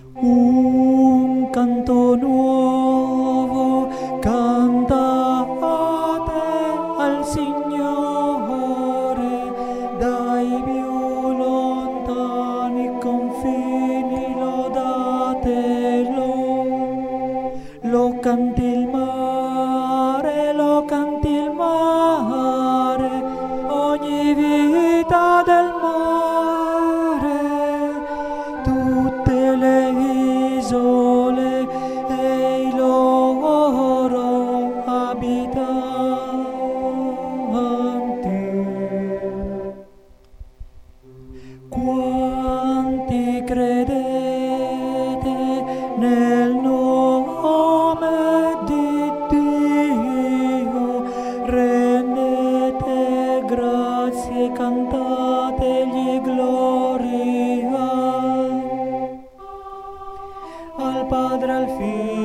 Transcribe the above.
Un canto nuovo cantate al Signore, dai più lontani confini lodatelo. Lo canti il mare, lo canti il mare, ogni vita del mare, tutte le isole e i loro abitanti. Quanti credete nel nome di Dio, rendete grazie, cantategli gloria. Al Padre, al Figlio